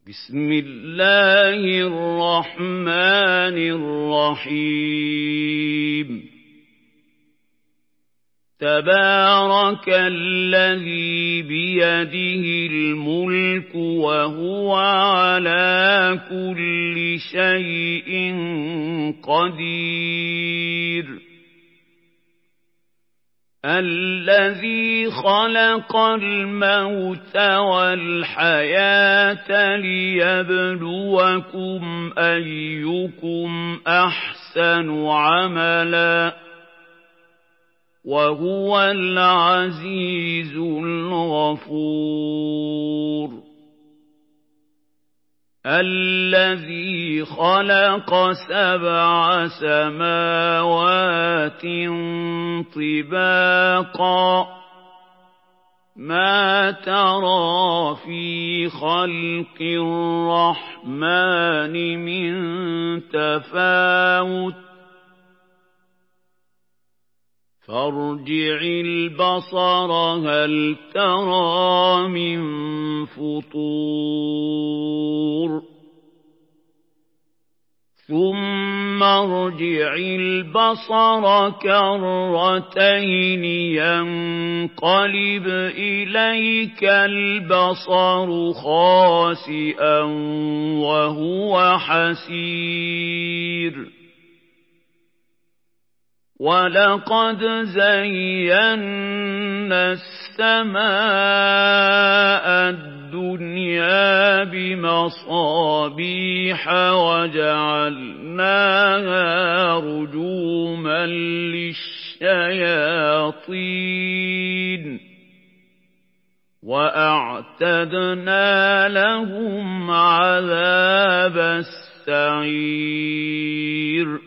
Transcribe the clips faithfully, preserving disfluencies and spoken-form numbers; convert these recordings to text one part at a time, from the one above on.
بسم الله الرحمن الرحيم تبارك الذي بيده الملك وهو على كل شيء قدير الذي خلق الموت والحياة ليبلوكم أيكم أحسن عملا وهو العزيز الغفور الذي خلق سبع سماوات طباقا ما ترى في خلق الرحمن من تفاوت فارجع البصر هل ترى من فطور ثم ارجع البصر كرتين ينقلب إليك البصر خاسئا وهو حسير ولقد زينا السماء الدنيا بمصابيح وجعلناها رجوما للشياطين وأعتدنا لهم عذاب السعير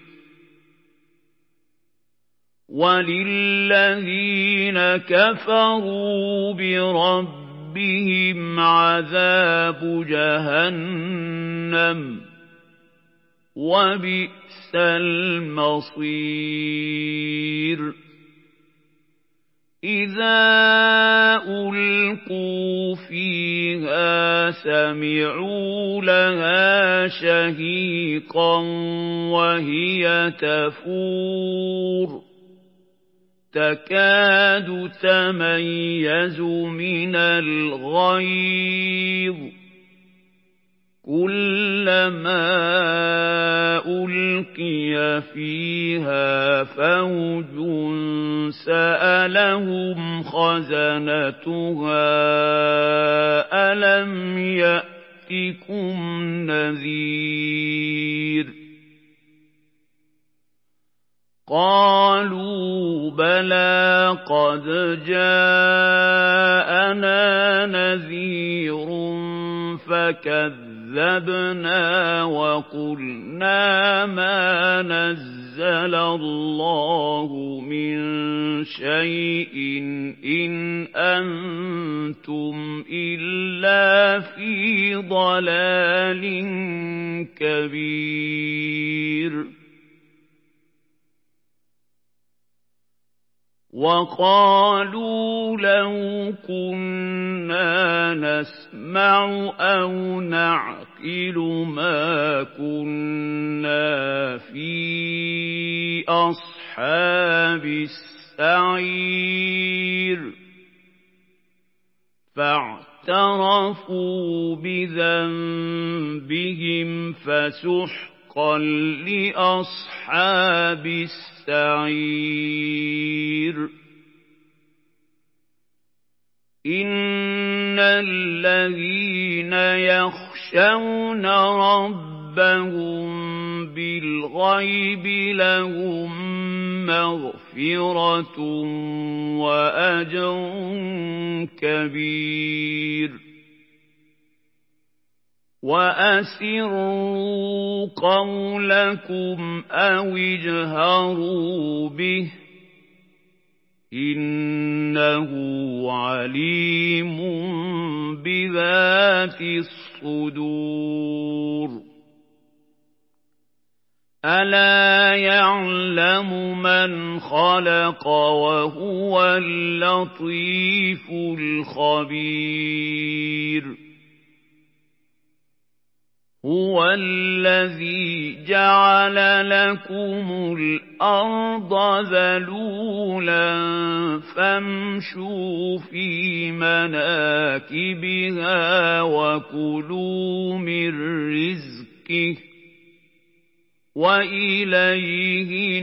وللذين كفروا بربهم عذاب جهنم وبئس المصير إذا ألقوا فيها سمعوا لها شهيقا وهي تفور تكاد تميز من الغيظ كلما ألقي فيها فوج سألهم خزنتها ألم يأتكم نذير قالوا بلى قد جاءنا نذير فكذبنا وقلنا ما نزل الله من شيء إن أنتم إلا في ضلال كبير وقالوا لو كنا نسمع أو نعقل ما كنا في أصحاب السعير فاعترفوا بذنبهم فسحقا لأصحاب السعير إن الذين يخشون ربهم بالغيب لهم مغفرة وأجر كبير وأسروا قولكم أو اجهروا به إنه عليم بذات الصدور ألا يعلم من خلق وهو اللطيف الخبير هُوَ الَّذِي جَعَلَ لَكُمُ الْأَرْضَ ذَلُولًا فَامْشُوا فِي مَنَاكِبِهَا وَكُلُوا مِن رِّزْقِهِ ۖ وَإِلَيْهِ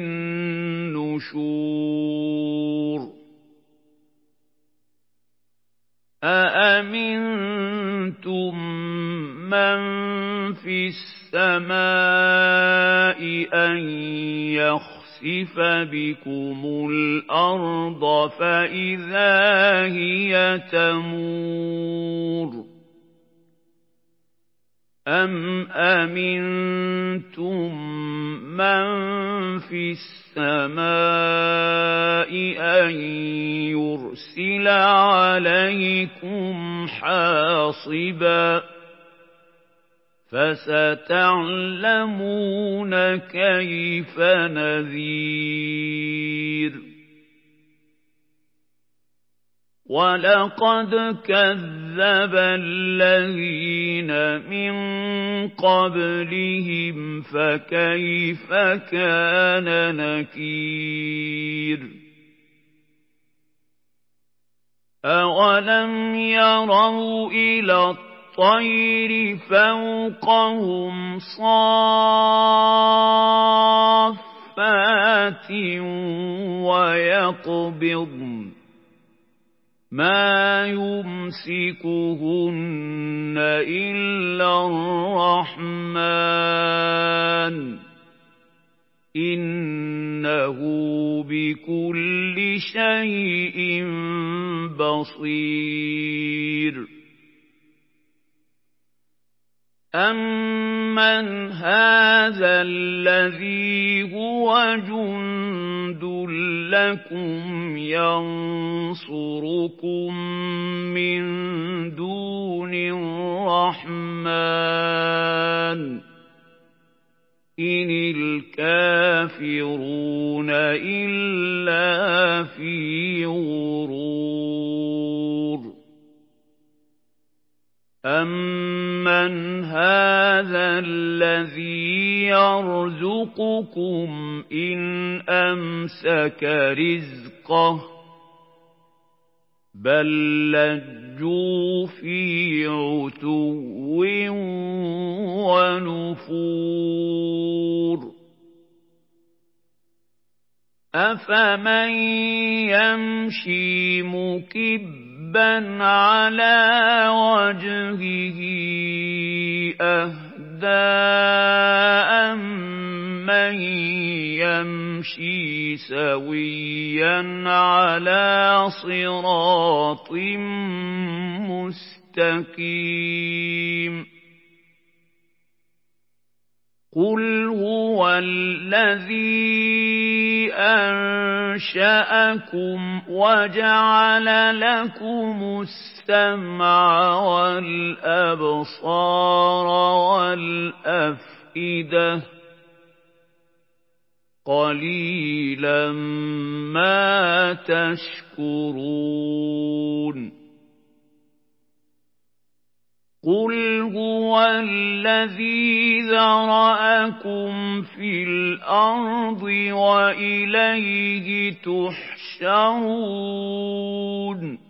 النُّشُورُ أَأَمِنتُم مَّن فِي السَّمَاءِ أَن يَخْسِفَ بِكُمُ الْأَرْضَ فَإِذَا هِيَ تَمُورُ أَمْ أَمِنتُم مَّن فِي السَّمَاءِ أَن يُرْسِلَ عَلَيْكُمْ حَاصِبًا ۖ فَسَتَعْلَمُونَ كَيْفَ نَذِيرِ وَلَقَدْ كَذَّبَ الَّذِينَ مِن قَبْلِهِمْ فَكَيْفَ كَانَ نَكِيرِ أَوَلَمْ يَرَوْا إِلَى الطَّيْرِ فَوْقَهُمْ صَافَّاتٍ وَيَقْبِضْنَ مَا يُمْسِكُهُنَّ إِلَّا الرَّحْمَٰنُ ۚ إِنَّهُ بِكُلِّ شَيْءٍ بَصِيرٌ أَمَّنْ هَٰذَا الَّذِي هُوَ جُندٌ لَّكُمْ يَنصُرُكُم مِّن دُونِ الرَّحْمَٰنِ ۚ إِنِ الْكَافِرُونَ إِلَّا فِي غُرُورٍ أَمَّنْ هَٰذَا الَّذِي يَرْزُقُكُمْ إِنْ أَمْسَكَ رِزْقَهُ ۚ بَل لَّجُّوا فِي عُتُوٍّ وَنُفُورٍ أَفَمَن يَمْشِي مُكِبًّا عَلَىٰ وَجْهِهِ أَهْدَىٰ أَمَّن يَمْشِي سَوِيًّا عَلَىٰ صِرَاطٍ مُّسْتَقِيمٍ قُلْ هُوَ الَّذِي أَنشَأَكُمْ وَجَعَلَ لَكُمُ السَّمْعَ وَالْأَبْصَارَ وَالْأَفْئِدَةَ ۚ قَلِيلًا مَّا تَشْكُرُونَ قُلْ هُوَ الَّذِي ذَرَأَكُمْ فِي الْأَرْضِ وَإِلَيْهِ تُحْشَرُونَ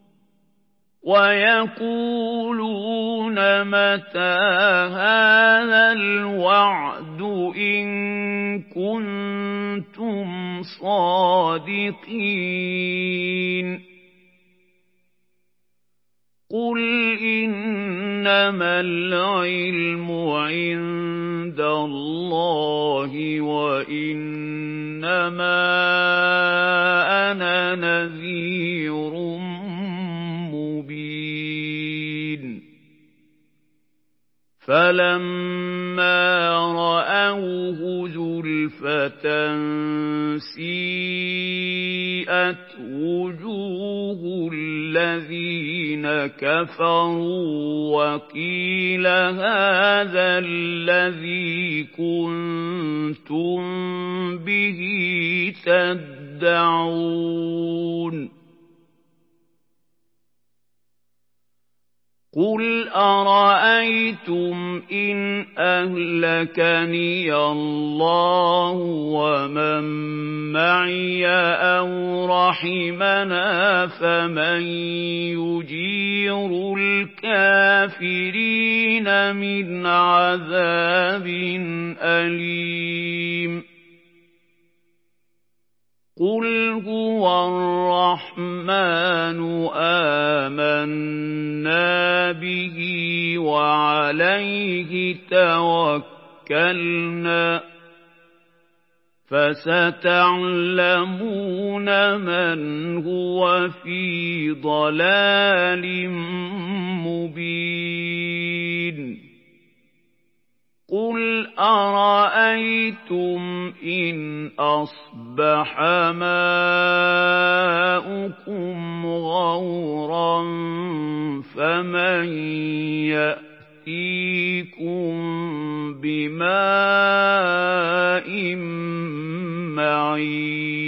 وَيَقُولُونَ مَتَىٰ هَٰذَا الْوَعْدُ إِن كُنتُمْ صَادِقِينَ قُلْ إِنَّمَا الْعِلْمُ عِندَ اللَّهِ وَإِنَّمَا أَنَا نَذِيرٌ مُّبِينٌ فَلَمَّا رَأَوْهُ زُلْفَةً سِيئَتْ وُجُوهُ الَّذِينَ كَفَرُوا وَقِيلَ هَٰذَا الَّذِي كُنتُم بِهِ تَدَّعُونَ قُلْ أَرَأَيْتُمْ إِنْ أَهْلَكَنِيَ اللَّهُ وَمَن مَّعِيَ أَوْ رَحِمَنَا فَمَن يُجِيرُ الْكَافِرِينَ مِنْ عَذَابٍ أَلِيمٍ قُلْ هُوَ الرَّحْمَٰنُ آمَنَّا بِهِ وَعَلَيْهِ تَوَكَّلْنَا فَسَتَعْلَمُونَ مَنْ هُوَ فِي ضَلَالٍ مُّبِينٍ قُلْ أَرَأَيْتُمْ إِنْ أَصْبَحَ مَاؤُكُمْ غَوْرًا فَمَن يَأْتِيكُم بِمَاءٍ مَّعِينٍ